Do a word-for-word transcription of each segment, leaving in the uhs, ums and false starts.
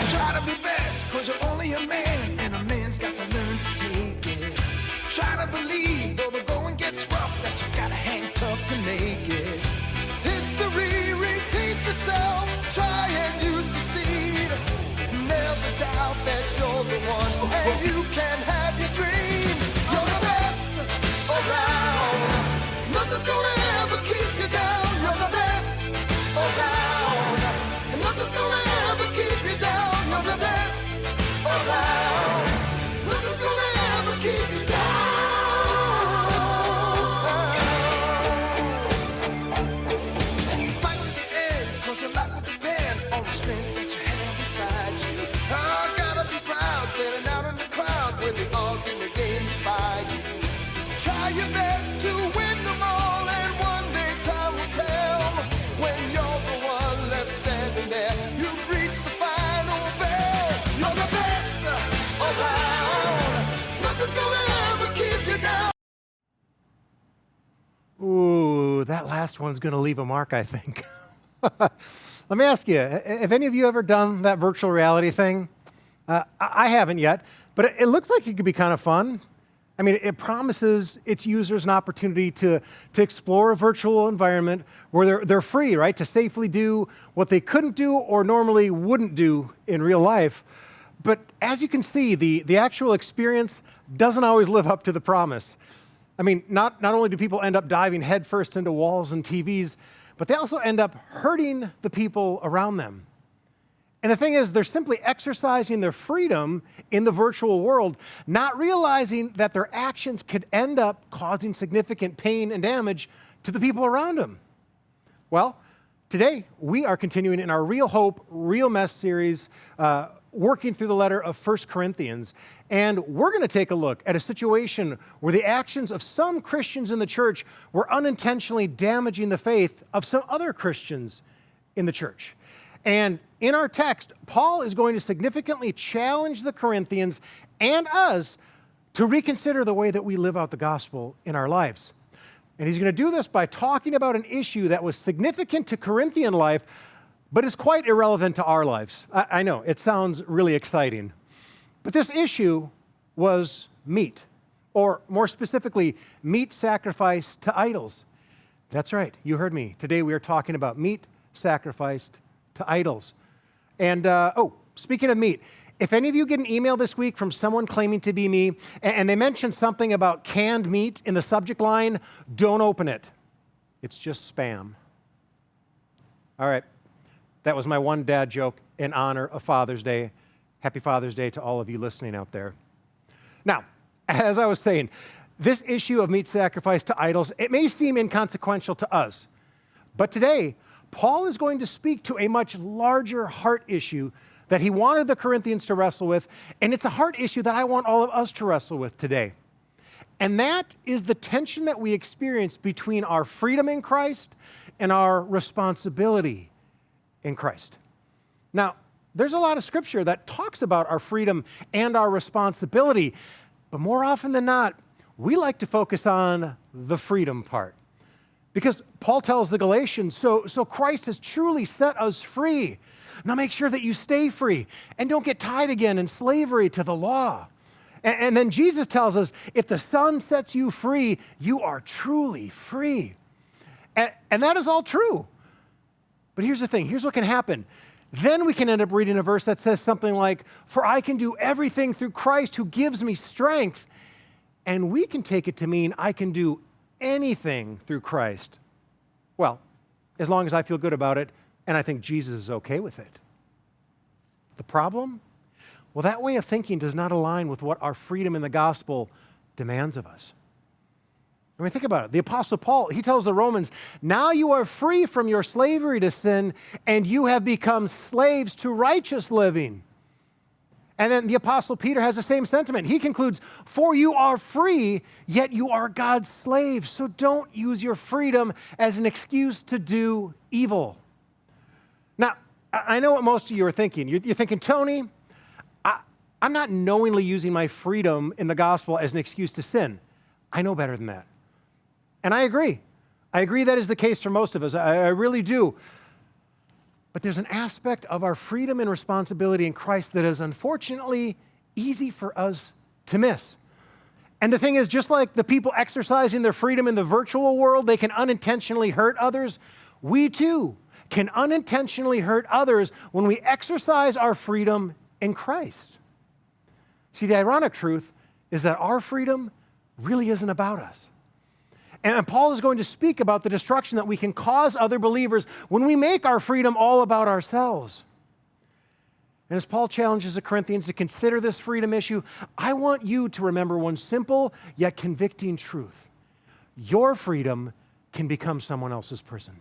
Try to be best, cause you're only a man, and a man's got to learn to take it. Try to believe, though the going gets rough, that you gotta hang tough to make it. History repeats itself, try and you succeed. Never doubt that you're the one, and you can have your dream. You're the best around. Nothing's gonna ever keep you down. You're the best around. And nothing's gonna ever keep you down. You're the best around. Nothing's gonna ever keep you down. Fight to the end, cause your life will depend on the strength that you have inside you. I gotta be proud, standing out in the crowd with the odds in the game defy you. Try your best to win them all, and one day time will tell. When you're the one left standing there, you've reached the final bell. You're the best around. Nothing's gonna ever keep you down. Ooh, that last one's going to leave a mark, I think. Let me ask you, have any of you ever done that virtual reality thing? Uh, I haven't yet, but it looks like it could be kind of fun. I mean, it promises its users an opportunity to, to explore a virtual environment where they're, they're free, right, to safely do what they couldn't do or normally wouldn't do in real life. But as you can see, the, the actual experience doesn't always live up to the promise. I mean, not, not only do people end up diving headfirst into walls and T Vs, but they also end up hurting the people around them. And the thing is, they're simply exercising their freedom in the virtual world, not realizing that their actions could end up causing significant pain and damage to the people around them. Well, today we are continuing in our Real Hope, Real Mess series, uh, working through the letter of First Corinthians. And we're going to take a look at a situation where the actions of some Christians in the church were unintentionally damaging the faith of some other Christians in the church. And in our text, Paul is going to significantly challenge the Corinthians and us to reconsider the way that we live out the gospel in our lives. And he's going to do this by talking about an issue that was significant to Corinthian life, but is quite irrelevant to our lives. I, I know, it sounds really exciting. But this issue was meat, or more specifically, meat sacrificed to idols. That's right, you heard me. Today we are talking about meat sacrificed to idols. And, uh, oh, speaking of meat, if any of you get an email this week from someone claiming to be me, and, and they mention something about canned meat in the subject line, don't open it. It's just spam. All right, that was my one dad joke in honor of Father's Day. Happy Father's Day to all of you listening out there. Now, as I was saying, this issue of meat sacrifice to idols, it may seem inconsequential to us, but today, Paul is going to speak to a much larger heart issue that he wanted the Corinthians to wrestle with, and it's a heart issue that I want all of us to wrestle with today. And that is the tension that we experience between our freedom in Christ and our responsibility in Christ. Now, there's a lot of scripture that talks about our freedom and our responsibility, but more often than not, we like to focus on the freedom part. Because Paul tells the Galatians, so, so Christ has truly set us free. Now make sure that you stay free and don't get tied again in slavery to the law. And, and then Jesus tells us, if the Son sets you free, you are truly free. And, and that is all true. But here's the thing, here's what can happen. Then we can end up reading a verse that says something like, for I can do everything through Christ who gives me strength. And we can take it to mean I can do anything through Christ. Well, as long as I feel good about it, and I think Jesus is okay with it. The problem? Well, that way of thinking does not align with what our freedom in the gospel demands of us. I mean, think about it. The Apostle Paul, he tells the Romans, now you are free from your slavery to sin, and you have become slaves to righteous living. And then the Apostle Peter has the same sentiment. He concludes, for you are free, yet you are God's slave. So don't use your freedom as an excuse to do evil. Now, I know what most of you are thinking. You're, you're thinking, Tony, I, I'm not knowingly using my freedom in the gospel as an excuse to sin. I know better than that. And I agree. I agree that is the case for most of us. I, I really do. But there's an aspect of our freedom and responsibility in Christ that is unfortunately easy for us to miss. And the thing is, just like the people exercising their freedom in the virtual world, they can unintentionally hurt others, we too can unintentionally hurt others when we exercise our freedom in Christ. See, the ironic truth is that our freedom really isn't about us. And Paul is going to speak about the destruction that we can cause other believers when we make our freedom all about ourselves. And as Paul challenges the Corinthians to consider this freedom issue, I want you to remember one simple yet convicting truth. Your freedom can become someone else's prison.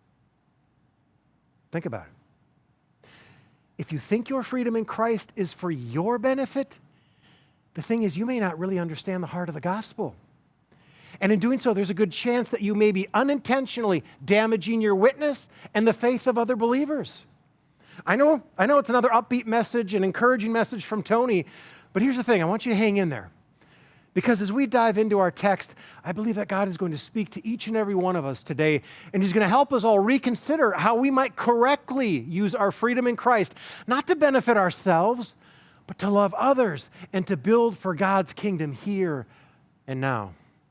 Think about it. If you think your freedom in Christ is for your benefit, the thing is, you may not really understand the heart of the gospel. And in doing so, there's a good chance that you may be unintentionally damaging your witness and the faith of other believers. I know, I know it's another upbeat message, an encouraging message from Tony, but here's the thing, I want you to hang in there. Because as we dive into our text, I believe that God is going to speak to each and every one of us today, and He's going to help us all reconsider how we might correctly use our freedom in Christ, not to benefit ourselves, but to love others and to build for God's kingdom here and now.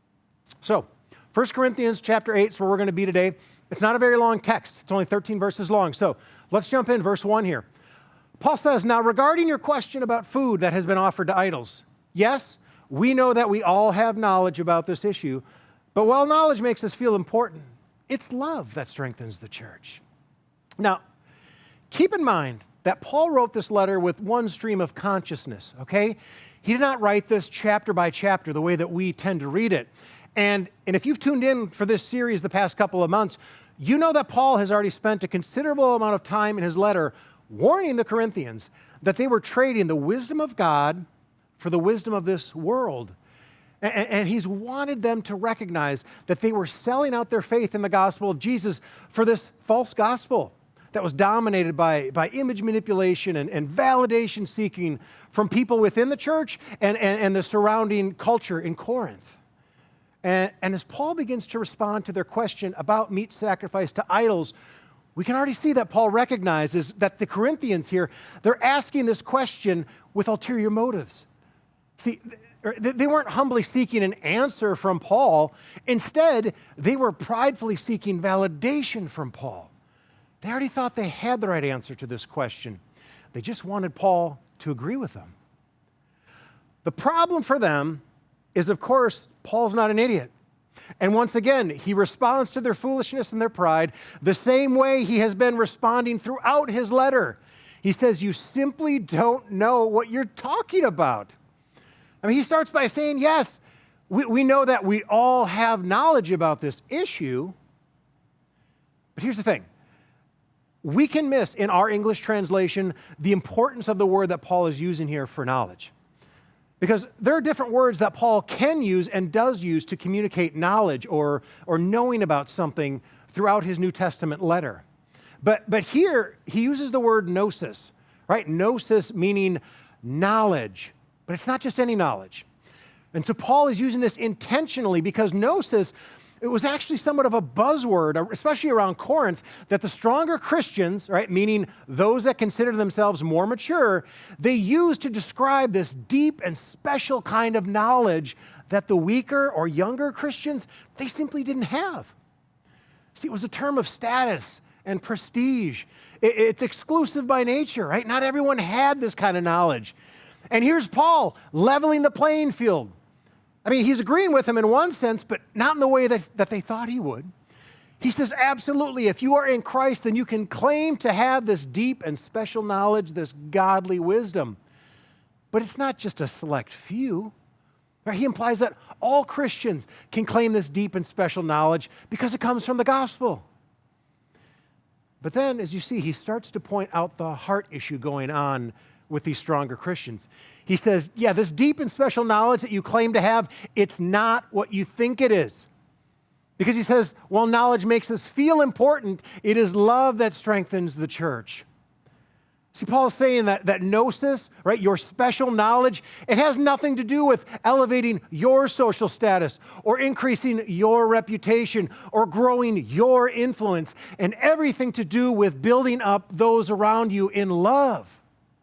So, First Corinthians chapter eight is where we're going to be today. It's not a very long text. It's only thirteen verses long. So, let's jump in, verse one here. Paul says, "Now regarding your question about food that has been offered to idols, yes, we know that we all have knowledge about this issue, but while knowledge makes us feel important, it's love that strengthens the church." Now, keep in mind that Paul wrote this letter with one stream of consciousness, okay? He did not write this chapter by chapter the way that we tend to read it. And, and if you've tuned in for this series the past couple of months, you know that Paul has already spent a considerable amount of time in his letter warning the Corinthians that they were trading the wisdom of God for the wisdom of this world. And, and he's wanted them to recognize that they were selling out their faith in the gospel of Jesus for this false gospel that was dominated by, by image manipulation and, and validation seeking from people within the church and, and, and the surrounding culture in Corinth. And, and as Paul begins to respond to their question about meat sacrifice to idols, we can already see that Paul recognizes that the Corinthians here, they're asking this question with ulterior motives. See, they weren't humbly seeking an answer from Paul. Instead, they were pridefully seeking validation from Paul. They already thought they had the right answer to this question. They just wanted Paul to agree with them. The problem for them is, of course, Paul's not an idiot. And once again, he responds to their foolishness and their pride the same way he has been responding throughout his letter. He says, "You simply don't know what you're talking about." I mean, he starts by saying, yes, we, we know that we all have knowledge about this issue. But here's the thing. We can miss in our English translation the importance of the word that Paul is using here for knowledge. Because there are different words that Paul can use and does use to communicate knowledge or, or knowing about something throughout his New Testament letter. But, but here, he uses the word gnosis, right? Gnosis meaning knowledge, but it's not just any knowledge. And so Paul is using this intentionally because gnosis, it was actually somewhat of a buzzword, especially around Corinth, that the stronger Christians, right, meaning those that consider themselves more mature, they used to describe this deep and special kind of knowledge that the weaker or younger Christians, they simply didn't have. See, it was a term of status and prestige. It's exclusive by nature, right? Not everyone had this kind of knowledge. And here's Paul leveling the playing field. I mean, he's agreeing with them in one sense, but not in the way that, that they thought he would. He says, absolutely, if you are in Christ, then you can claim to have this deep and special knowledge, this godly wisdom. But it's not just a select few. Right? He implies that all Christians can claim this deep and special knowledge because it comes from the gospel. But then, as you see, he starts to point out the heart issue going on with these stronger Christians. He says, yeah, this deep and special knowledge that you claim to have, it's not what you think it is. Because he says, while knowledge makes us feel important, it is love that strengthens the church. See, Paul is saying that, that gnosis, right, your special knowledge, it has nothing to do with elevating your social status or increasing your reputation or growing your influence, and everything to do with building up those around you in love.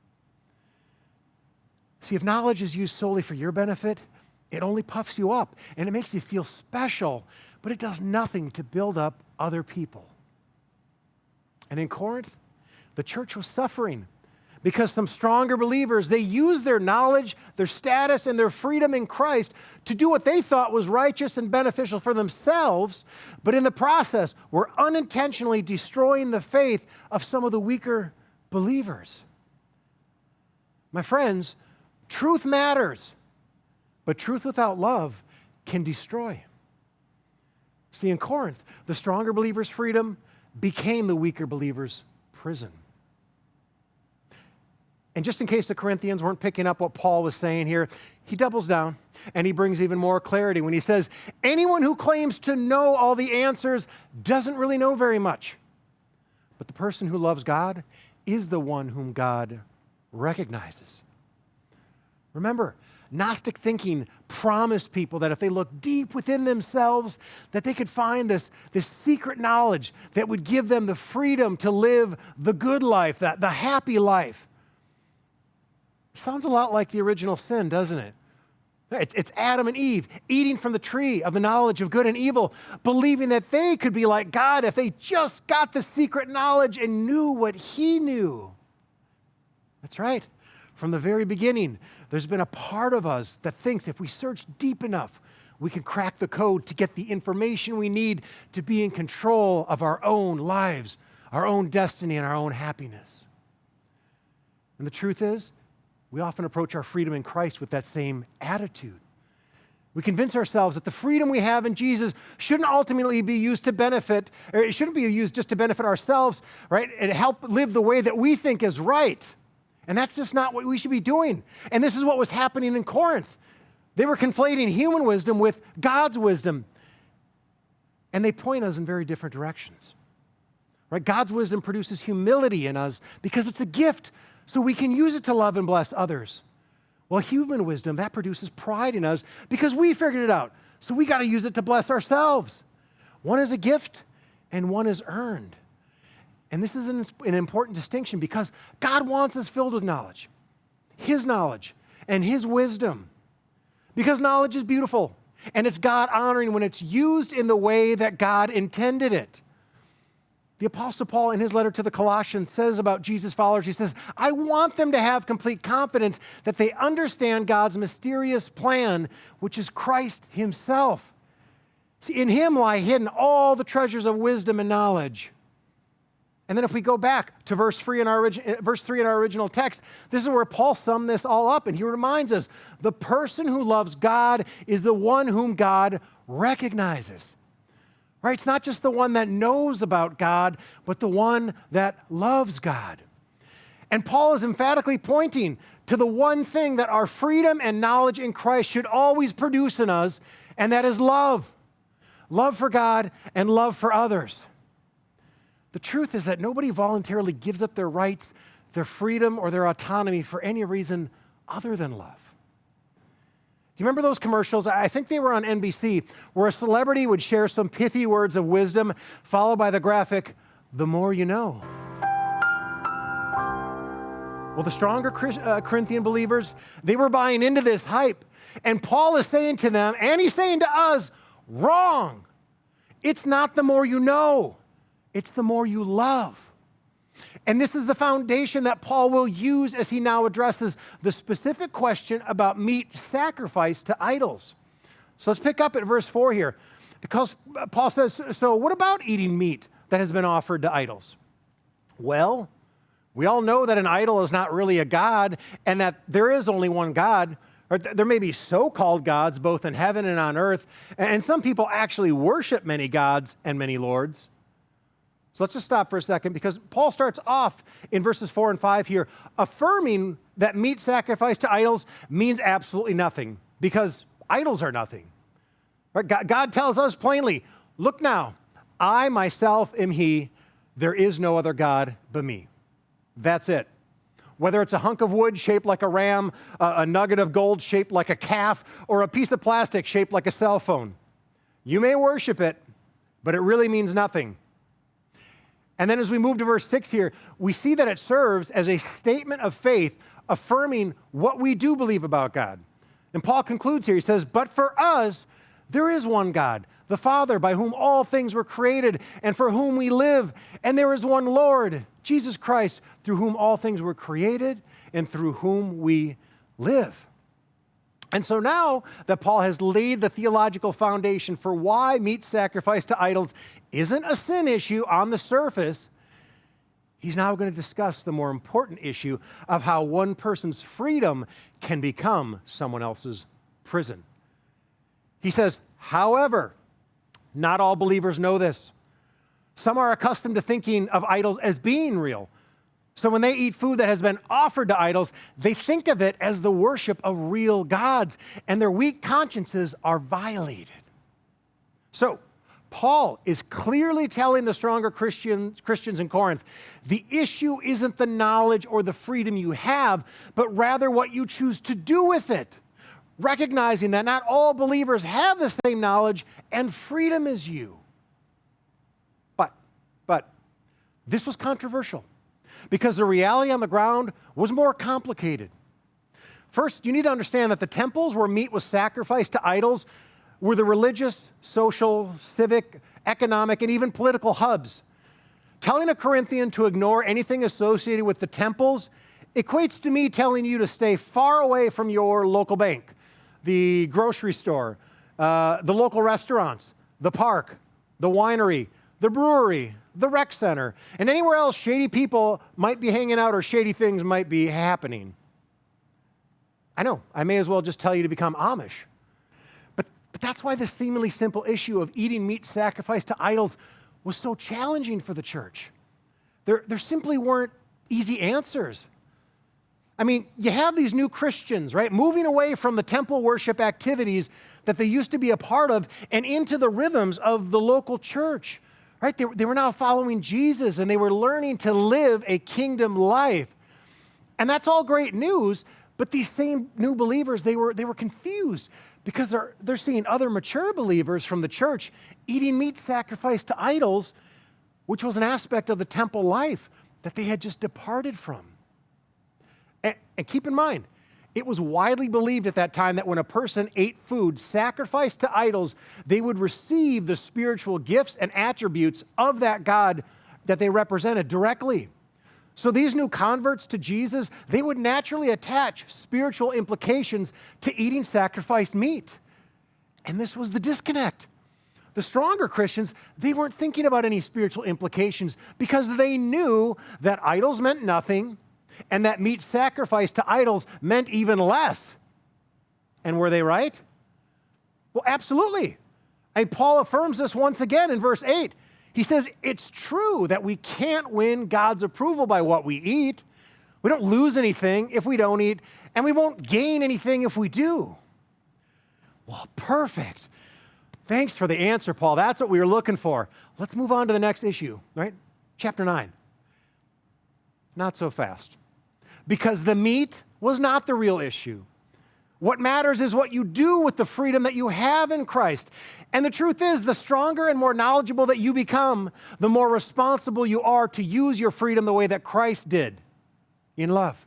See, if knowledge is used solely for your benefit, it only puffs you up and it makes you feel special, but it does nothing to build up other people. And in Corinth, the church was suffering because some stronger believers, they used their knowledge, their status, and their freedom in Christ to do what they thought was righteous and beneficial for themselves, but in the process were unintentionally destroying the faith of some of the weaker believers. My friends, truth matters, but truth without love can destroy. See, in Corinth, the stronger believers' freedom became the weaker believers' prison. And just in case the Corinthians weren't picking up what Paul was saying here, he doubles down and he brings even more clarity when he says, anyone who claims to know all the answers doesn't really know very much. But the person who loves God is the one whom God recognizes. Remember, Gnostic thinking promised people that if they looked deep within themselves, that they could find this, this secret knowledge that would give them the freedom to live the good life, that, the happy life. Sounds a lot like the original sin, doesn't it? It's, it's Adam and Eve eating from the tree of the knowledge of good and evil, believing that they could be like God if they just got the secret knowledge and knew what He knew. That's right. From the very beginning, there's been a part of us that thinks if we search deep enough, we can crack the code to get the information we need to be in control of our own lives, our own destiny, and our own happiness. And the truth is, we often approach our freedom in Christ with that same attitude. We convince ourselves that the freedom we have in Jesus shouldn't ultimately be used to benefit, or it shouldn't be used just to benefit ourselves, right? And help live the way that we think is right. And that's just not what we should be doing. And this is what was happening in Corinth. They were conflating human wisdom with God's wisdom. And they point us in very different directions. Right? God's wisdom produces humility in us because it's a gift, so we can use it to love and bless others. Well, human wisdom, that produces pride in us because we figured it out. So we got to use it to bless ourselves. One is a gift and one is earned. And this is an, an important distinction because God wants us filled with knowledge, His knowledge and His wisdom. Because knowledge is beautiful and it's God honoring when it's used in the way that God intended it. The Apostle Paul, in his letter to the Colossians, says about Jesus' followers, he says, I want them to have complete confidence that they understand God's mysterious plan, which is Christ Himself. See, in Him lie hidden all the treasures of wisdom and knowledge. And then if we go back to verse three in our, origi- verse three in our original text, this is where Paul summed this all up, and he reminds us, the person who loves God is the one whom God recognizes. Right? It's not just the one that knows about God, but the one that loves God. And Paul is emphatically pointing to the one thing that our freedom and knowledge in Christ should always produce in us, and that is love. Love for God and love for others. The truth is that nobody voluntarily gives up their rights, their freedom, or their autonomy for any reason other than love. Do you remember those commercials? I think they were on N B C, where a celebrity would share some pithy words of wisdom, followed by the graphic, the more you know. Well, the stronger Corinthian believers, they were buying into this hype. And Paul is saying to them, and he's saying to us, wrong. It's not the more you know. It's the more you love. And this is the foundation that Paul will use as he now addresses the specific question about meat sacrificed to idols. So let's pick up at verse four here. Because Paul says, so what about eating meat that has been offered to idols? Well, we all know that an idol is not really a god and that there is only one God. Or there may be so-called gods both in heaven and on earth. And some people actually worship many gods and many lords. So let's just stop for a second because Paul starts off in verses four and five here affirming that meat sacrificed to idols means absolutely nothing because idols are nothing. Right? God tells us plainly, look now, I myself am He, there is no other God but me. That's it. Whether it's a hunk of wood shaped like a ram, a, a nugget of gold shaped like a calf, or a piece of plastic shaped like a cell phone. You may worship it, but it really means nothing. And then as we move to verse six here, we see that it serves as a statement of faith, affirming what we do believe about God. And Paul concludes here, he says, but for us, there is one God, the Father, by whom all things were created and for whom we live. And there is one Lord, Jesus Christ, through whom all things were created and through whom we live. And so now that Paul has laid the theological foundation for why meat sacrificed to idols isn't a sin issue on the surface, he's now going to discuss the more important issue of how one person's freedom can become someone else's prison. He says, however, not all believers know this. Some are accustomed to thinking of idols as being real. So when they eat food that has been offered to idols, they think of it as the worship of real gods, and their weak consciences are violated. So Paul is clearly telling the stronger Christians, Christians in Corinth, the issue isn't the knowledge or the freedom you have, but rather what you choose to do with it. Recognizing that not all believers have the same knowledge and freedom as you. But, but, this was controversial because the reality on the ground was more complicated. First, you need to understand that the temples where meat was sacrificed to idols were the religious, social, civic, economic, and even political hubs. Telling a Corinthian to ignore anything associated with the temples equates to me telling you to stay far away from your local bank, the grocery store, uh, the local restaurants, the park, the winery, the brewery, the rec center, and anywhere else shady people might be hanging out or shady things might be happening. I know, I may as well just tell you to become Amish. But, but that's why this seemingly simple issue of eating meat sacrificed to idols was so challenging for the church. There, there simply weren't easy answers. I mean, you have these new Christians, right, moving away from the temple worship activities that they used to be a part of and into the rhythms of the local church, right? They, they were now following Jesus and they were learning to live a kingdom life. And that's all great news, but these same new believers, they were, they were confused because they're, they're seeing other mature believers from the church eating meat sacrificed to idols, which was an aspect of the temple life that they had just departed from. And, and keep in mind, it was widely believed at that time that when a person ate food sacrificed to idols, they would receive the spiritual gifts and attributes of that God that they represented directly. So these new converts to Jesus, they would naturally attach spiritual implications to eating sacrificed meat. And this was the disconnect. The stronger Christians, they weren't thinking about any spiritual implications because they knew that idols meant nothing and that meat sacrificed to idols meant even less. And were they right? Well, absolutely. And Paul affirms this once again in verse eight. He says, it's true that we can't win God's approval by what we eat. We don't lose anything if we don't eat, and we won't gain anything if we do. Well, perfect. Thanks for the answer, Paul. That's what we were looking for. Let's move on to the next issue, right? Chapter nine. Not so fast. Because the meat was not the real issue. What matters is what you do with the freedom that you have in Christ. And the truth is, the stronger and more knowledgeable that you become, the more responsible you are to use your freedom the way that Christ did, in love.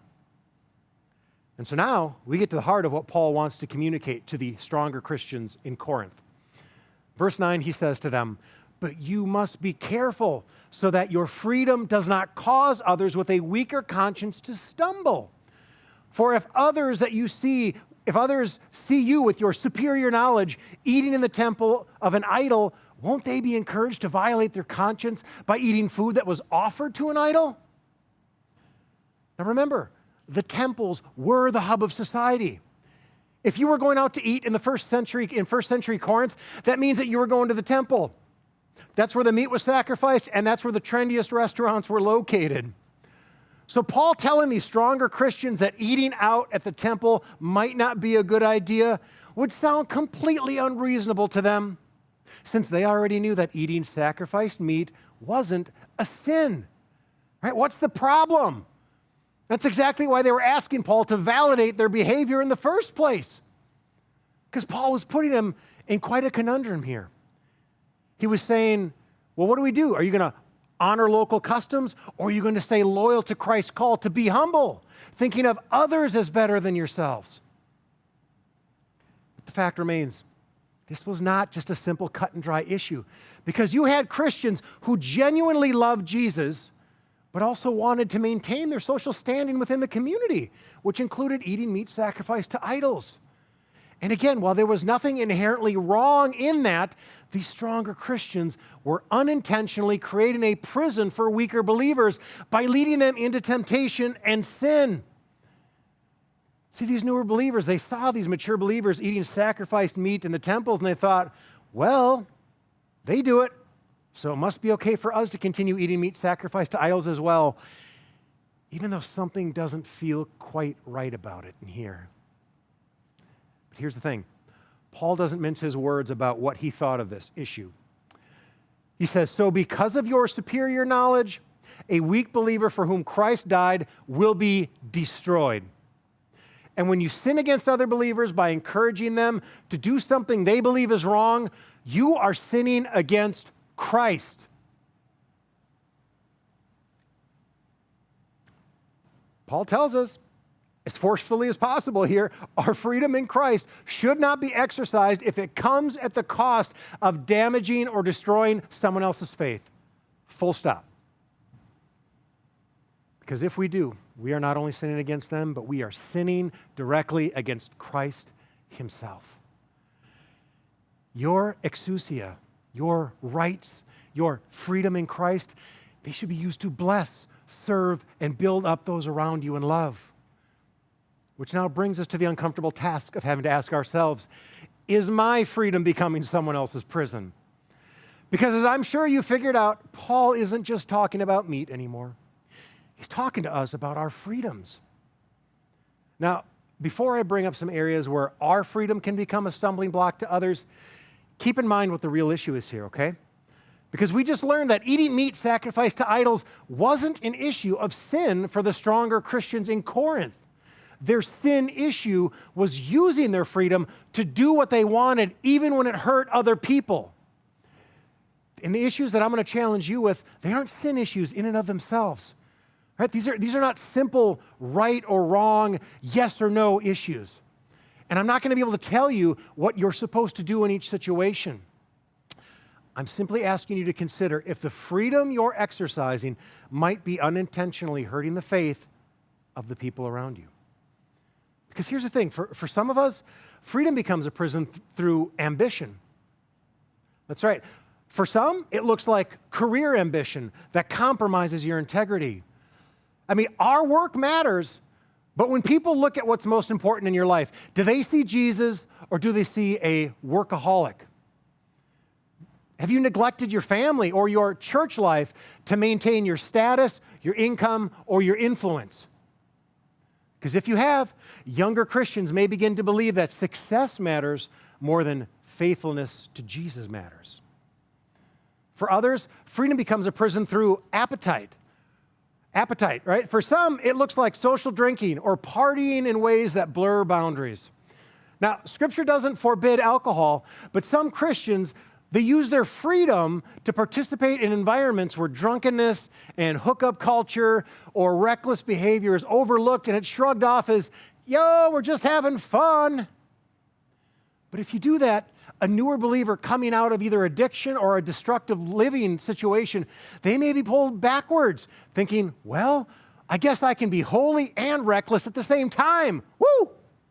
And so now we get to the heart of what Paul wants to communicate to the stronger Christians in Corinth. Verse nine, he says to them, but you must be careful so that your freedom does not cause others with a weaker conscience to stumble. For if others that you see, if others see you with your superior knowledge eating in the temple of an idol, won't they be encouraged to violate their conscience by eating food that was offered to an idol? Now remember, the temples were the hub of society. If you were going out to eat in the first century, in first century Corinth, that means that you were going to the temple. That's where the meat was sacrificed, and that's where the trendiest restaurants were located. So Paul telling these stronger Christians that eating out at the temple might not be a good idea would sound completely unreasonable to them, since they already knew that eating sacrificed meat wasn't a sin. Right? What's the problem? That's exactly why they were asking Paul to validate their behavior in the first place. Because Paul was putting them in quite a conundrum here. He was saying, well, what do we do? Are you going to honor local customs, or are you going to stay loyal to Christ's call to be humble, thinking of others as better than yourselves? But the fact remains, this was not just a simple cut and dry issue, because you had Christians who genuinely loved Jesus, but also wanted to maintain their social standing within the community, which included eating meat sacrificed to idols. And again, while there was nothing inherently wrong in that, these stronger Christians were unintentionally creating a prison for weaker believers by leading them into temptation and sin. See, these newer believers, they saw these mature believers eating sacrificed meat in the temples, and they thought, well, they do it, so it must be okay for us to continue eating meat sacrificed to idols as well, even though something doesn't feel quite right about it in here. But here's the thing. Paul doesn't mince his words about what he thought of this issue. He says, so because of your superior knowledge, a weak believer for whom Christ died will be destroyed. And when you sin against other believers by encouraging them to do something they believe is wrong, you are sinning against Christ. Paul tells us, as forcefully as possible here, our freedom in Christ should not be exercised if it comes at the cost of damaging or destroying someone else's faith. Full stop. Because if we do, we are not only sinning against them, but we are sinning directly against Christ himself. Your exousia, your rights, your freedom in Christ, they should be used to bless, serve, and build up those around you in love. Which now brings us to the uncomfortable task of having to ask ourselves, is my freedom becoming someone else's prison? Because as I'm sure you figured out, Paul isn't just talking about meat anymore. He's talking to us about our freedoms. Now, before I bring up some areas where our freedom can become a stumbling block to others, keep in mind what the real issue is here, okay? Because we just learned that eating meat sacrificed to idols wasn't an issue of sin for the stronger Christians in Corinth. Their sin issue was using their freedom to do what they wanted, even when it hurt other people. And the issues that I'm going to challenge you with, they aren't sin issues in and of themselves. Right? These are, these are not simple right or wrong, yes or no issues. And I'm not going to be able to tell you what you're supposed to do in each situation. I'm simply asking you to consider if the freedom you're exercising might be unintentionally hurting the faith of the people around you. Because here's the thing, for, for some of us, freedom becomes a prison th- through ambition. That's right. For some, it looks like career ambition that compromises your integrity. I mean, our work matters, but when people look at what's most important in your life, do they see Jesus or do they see a workaholic? Have you neglected your family or your church life to maintain your status, your income, or your influence? Because if you have, younger Christians may begin to believe that success matters more than faithfulness to Jesus matters. For others, freedom becomes a prison through appetite. Appetite, right? For some, it looks like social drinking or partying in ways that blur boundaries. Now, Scripture doesn't forbid alcohol, but some Christians, they use their freedom to participate in environments where drunkenness and hookup culture or reckless behavior is overlooked and it's shrugged off as, yo, we're just having fun. But if you do that, a newer believer coming out of either addiction or a destructive living situation, they may be pulled backwards, thinking, well, I guess I can be holy and reckless at the same time. Woo!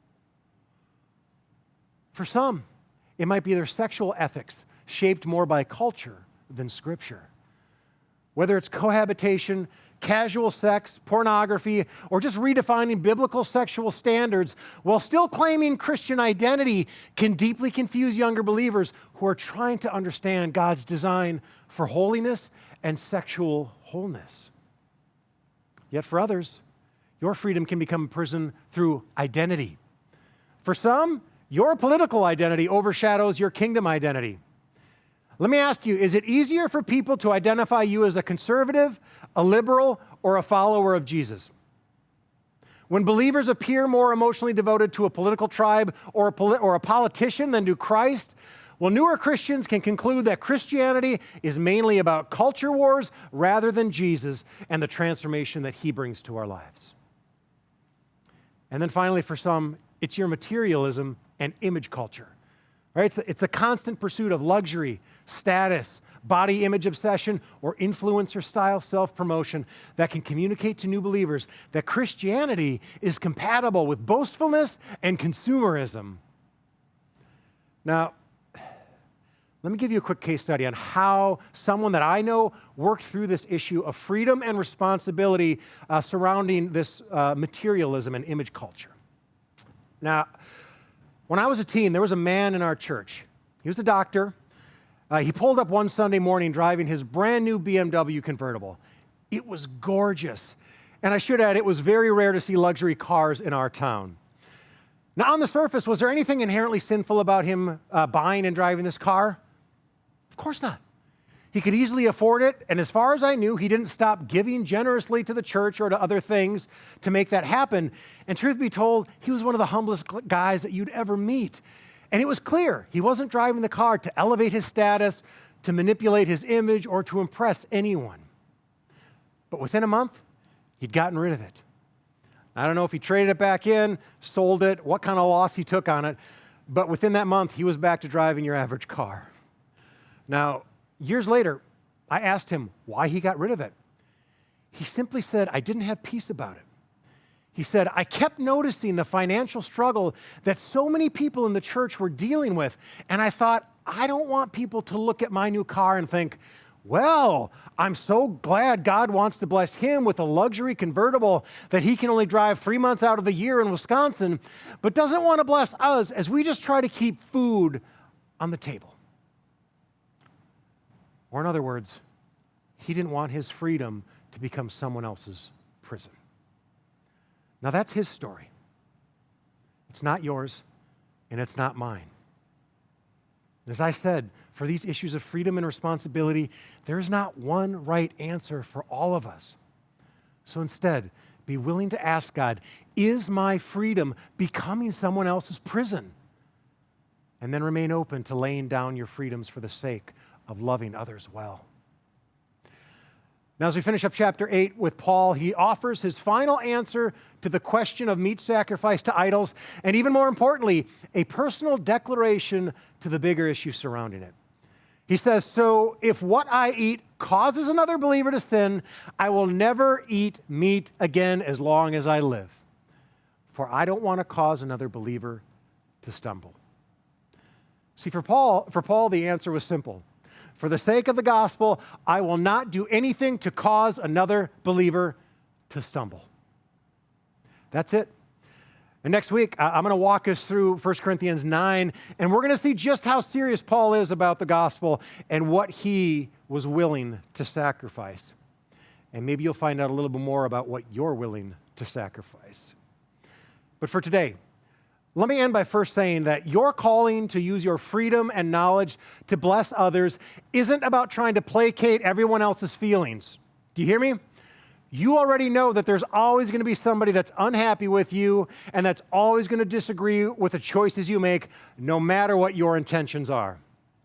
For some, it might be their sexual ethics, shaped more by culture than Scripture. Whether it's cohabitation, casual sex, pornography, or just redefining biblical sexual standards while still claiming Christian identity can deeply confuse younger believers who are trying to understand God's design for holiness and sexual wholeness. Yet for others, your freedom can become a prison through identity. For some, your political identity overshadows your kingdom identity. Let me ask you, is it easier for people to identify you as a conservative, a liberal, or a follower of Jesus? When believers appear more emotionally devoted to a political tribe or a, poli- or a politician than to Christ, well, newer Christians can conclude that Christianity is mainly about culture wars rather than Jesus and the transformation that he brings to our lives. And then finally, for some, it's your materialism and image culture. Right? It's the, it's the constant pursuit of luxury, status, body image obsession, or influencer style self-promotion that can communicate to new believers that Christianity is compatible with boastfulness and consumerism. Now, let me give you a quick case study on how someone that I know worked through this issue of freedom and responsibility uh, surrounding this uh, materialism and image culture. Now, when I was a teen, there was a man in our church. He was a doctor. Uh, he pulled up one Sunday morning driving his brand new B M W convertible. It was gorgeous. And I should add, it was very rare to see luxury cars in our town. Now, on the surface, was there anything inherently sinful about him uh, buying and driving this car? Of course not. He could easily afford it, and as far as I knew, he didn't stop giving generously to the church or to other things to make that happen. And truth be told, he was one of the humblest guys that you'd ever meet. And it was clear he wasn't driving the car to elevate his status, to manipulate his image, or to impress anyone. But within a month, he'd gotten rid of it. I don't know if he traded it back in, sold it, what kind of loss he took on it, but within that month, he was back to driving your average car. Now, years later, I asked him why he got rid of it. He simply said, I didn't have peace about it. He said, I kept noticing the financial struggle that so many people in the church were dealing with, and I thought, I don't want people to look at my new car and think, well, I'm so glad God wants to bless him with a luxury convertible that he can only drive three months out of the year in Wisconsin, but doesn't want to bless us as we just try to keep food on the table. Or in other words, he didn't want his freedom to become someone else's prison. Now that's his story. It's not yours, and it's not mine. As I said, for these issues of freedom and responsibility, there is not one right answer for all of us. So instead, be willing to ask God, is my freedom becoming someone else's prison? And then remain open to laying down your freedoms for the sake of loving others well. Now, as we finish up chapter eight with Paul, he offers his final answer to the question of meat sacrifice to idols, and even more importantly, a personal declaration to the bigger issue surrounding it. He says, so if what I eat causes another believer to sin, I will never eat meat again as long as I live, for I don't want to cause another believer to stumble. See, for Paul, for Paul, the answer was simple. For the sake of the gospel, I will not do anything to cause another believer to stumble. That's it. And next week, I'm going to walk us through First Corinthians nine, and we're going to see just how serious Paul is about the gospel and what he was willing to sacrifice. And maybe you'll find out a little bit more about what you're willing to sacrifice. But for today, let me end by first saying that your calling to use your freedom and knowledge to bless others isn't about trying to placate everyone else's feelings. Do you hear me? You already know that there's always going to be somebody that's unhappy with you and that's always going to disagree with the choices you make, no matter what your intentions are.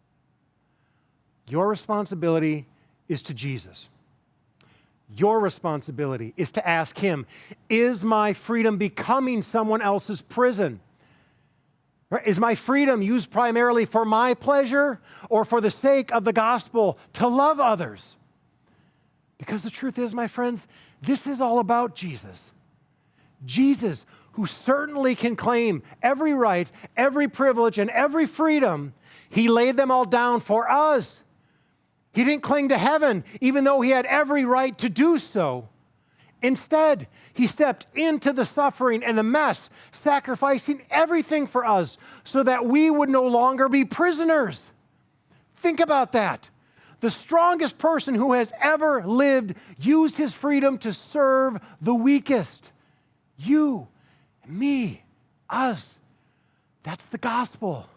Your responsibility is to Jesus. Your responsibility is to ask him, is my freedom becoming someone else's prison? Is my freedom used primarily for my pleasure or for the sake of the gospel to love others? Because the truth is, my friends, this is all about Jesus. Jesus, who certainly can claim every right, every privilege, and every freedom, he laid them all down for us. He didn't cling to heaven, even though he had every right to do so. Instead, he stepped into the suffering and the mess, sacrificing everything for us so that we would no longer be prisoners. Think about that. The strongest person who has ever lived used his freedom to serve the weakest. You, me, us. That's the gospel.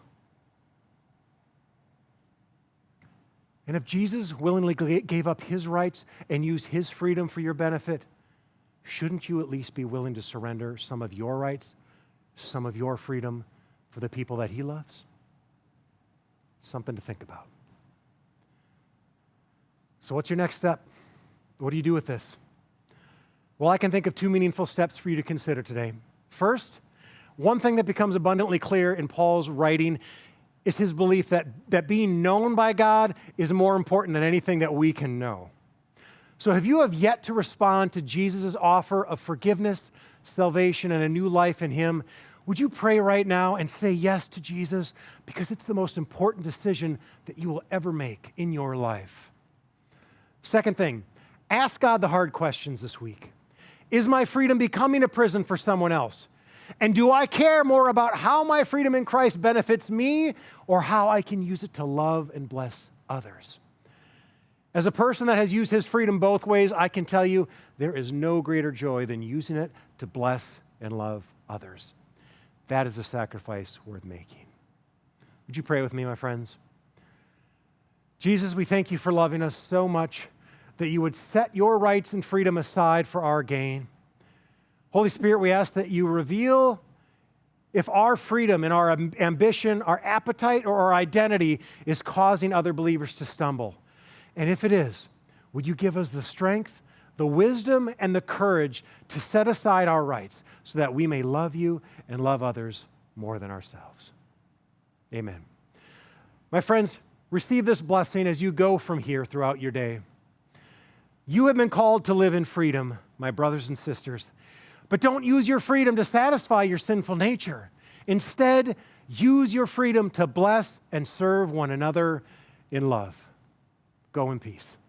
And if Jesus willingly gave up his rights and used his freedom for your benefit, shouldn't you at least be willing to surrender some of your rights, some of your freedom for the people that he loves? Something to think about. So what's your next step? What do you do with this? Well, I can think of two meaningful steps for you to consider today. First, one thing that becomes abundantly clear in Paul's writing is his belief that, that being known by God is more important than anything that we can know. So if you have yet to respond to Jesus' offer of forgiveness, salvation, and a new life in him, would you pray right now and say yes to Jesus? Because it's the most important decision that you will ever make in your life. Second thing, ask God the hard questions this week. Is my freedom becoming a prison for someone else? And do I care more about how my freedom in Christ benefits me or how I can use it to love and bless others? As a person that has used his freedom both ways, I can tell you there is no greater joy than using it to bless and love others. That is a sacrifice worth making. Would you pray with me, my friends? Jesus, we thank you for loving us so much that you would set your rights and freedom aside for our gain. Holy Spirit, we ask that you reveal if our freedom and our ambition, our appetite, or our identity is causing other believers to stumble. And if it is, would you give us the strength, the wisdom, and the courage to set aside our rights so that we may love you and love others more than ourselves. Amen. My friends, receive this blessing as you go from here throughout your day. You have been called to live in freedom, my brothers and sisters, but don't use your freedom to satisfy your sinful nature. Instead, use your freedom to bless and serve one another in love. Go in peace.